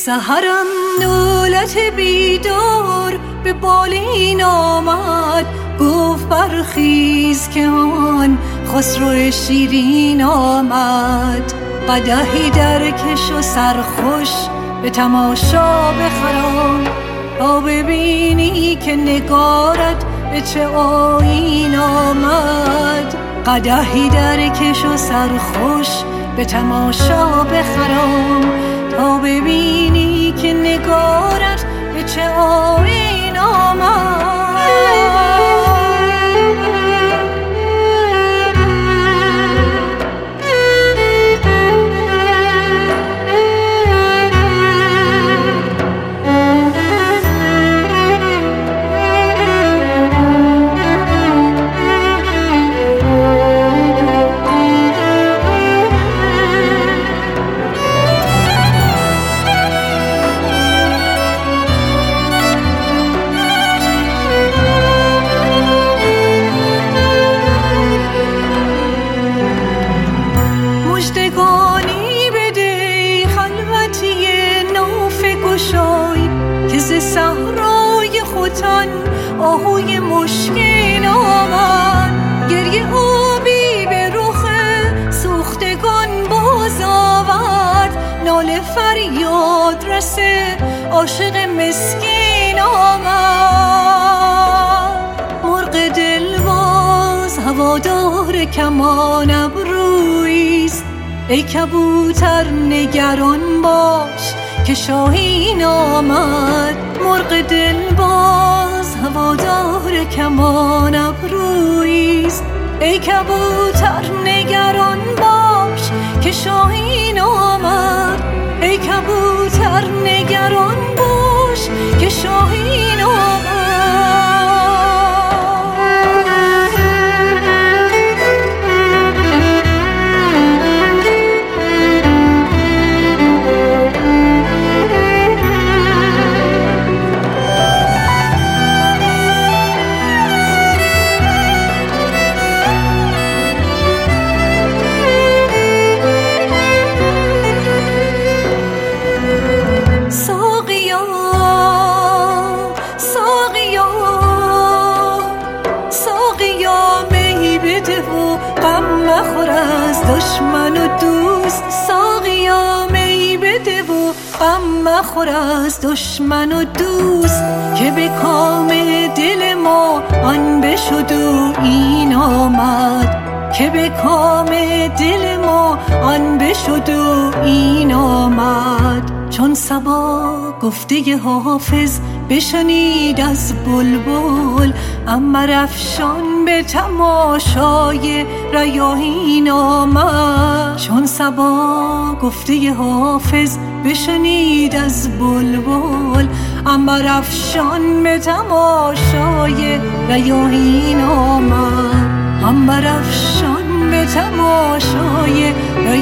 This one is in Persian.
سحرم دولت بیدار به بالین آمد، گفت برخیز که آن خسرو شیرین آمد. قدحی در کش و سرخوش به تماشا بخرام، تا ببینی که نگارت به چه آیین آمد. قدحی در کش و سرخوش به تماشا بخرام، تا ببینی که نگارت به چه آیین آمد. مژدگانی بده خلوتی ناف گشای، که ز صحرای ختن آهوی مشکین آمد. گریه آبی به رخ سوختگان باز آورد، ناله فریاد رس عاشق مسکین آمد. مرغ دلباز هوادار کمان ابرویست، ای کبوتر نگران باش که شاهین آمد. مرغ دلباز هوادار کمان ابرویست، ای کبوتر نگران باش که شاهین آمد. ای کبوتر نگران باش که شاهین آمد. مخور از دشمن و دوست، ساقیا می بده و غم مخور از دشمن و دوست. که به کام دل ما آن بشد و این آمد، که به کام دل ما آن بشد و این آمد. چون صبا گفته حافظ بشنید از بلبل، عنبر افشان به تماشای ریاحین آمد. چون صبا گفته حافظ بشنید از بلبل، عنبر افشان به تماشای ریاحین آمد. عنبر افشان به تماشای